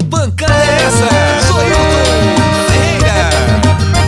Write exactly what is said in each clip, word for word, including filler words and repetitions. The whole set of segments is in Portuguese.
pancada é essa? Sou Hilton Ferreira.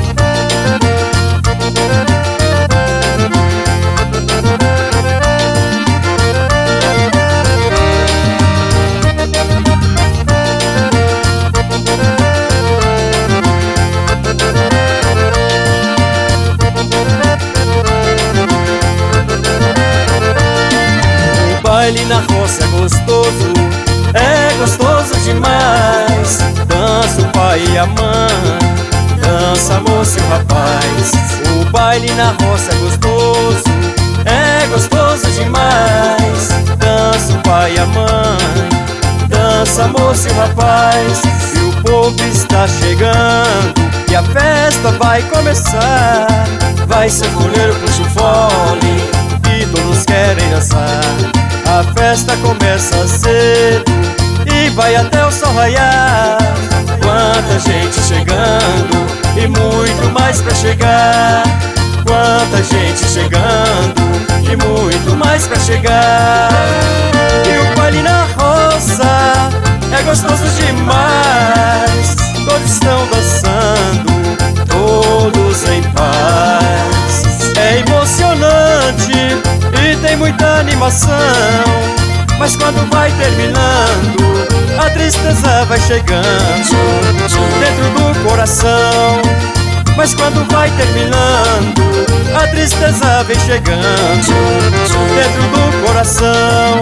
O baile na roça é gostoso, é gostoso demais. Dança o pai e a mãe, dança a moça e o rapaz. O baile na roça é gostoso, é gostoso demais. Dança o pai e a mãe, dança a moça e o rapaz. E o povo está chegando e a festa vai começar. Vai sanfoneiro, puxa o fole e todos querem dançar. A festa começa cedo e vai até o sol raiar. Quanta gente chegando e muito mais pra chegar. Quanta gente chegando e muito mais pra chegar. E o baile na roça é gostoso demais. Todos estão dançando, todos em paz. É emocionante e tem muita animação. Mas quando vai terminando, a tristeza vai chegando dentro do coração. Mas quando vai terminando, a tristeza vem chegando dentro do coração.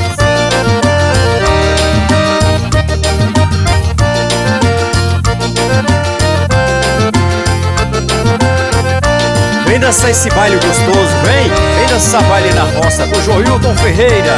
Vem dançar esse baile gostoso, vem! Vem dançar baile na roça com o Joilton Ferreira.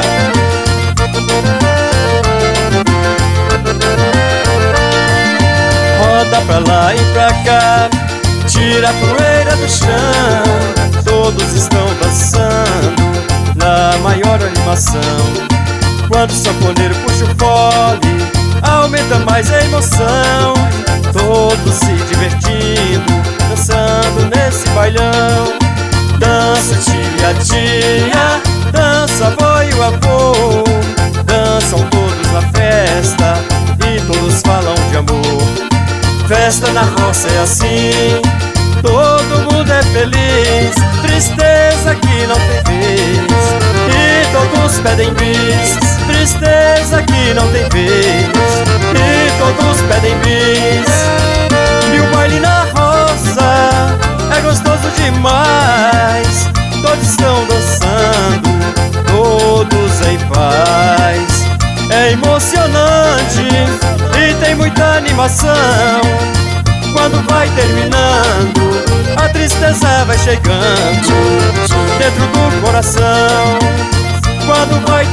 Roda pra lá e pra cá, tira a poeira do chão. Todos estão dançando na maior animação. Quando o sanfoneiro puxa o fole, aumenta mais a emoção. Todos se divertindo, dançando nesse bailão. Dança tia, tia, dança avó e o avô. Dançam todos na festa e todos falam de amor. Festa na roça é assim, todo mundo é feliz. Tristeza que não tem vez e todos pedem bis. Tristeza que não tem vez e todos pedem bis. E o baile na roça é gostoso demais. Todos estão dançando, todos em paz. É emocionante e tem muita animação. Quando vai terminando, a tristeza vai chegando dentro do coração. Quando vai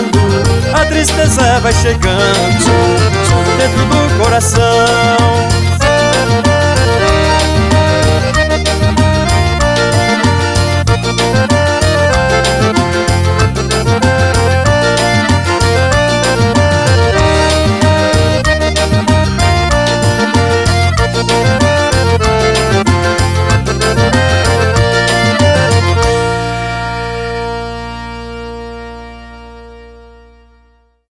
terminando, a tristeza vai chegando dentro do coração.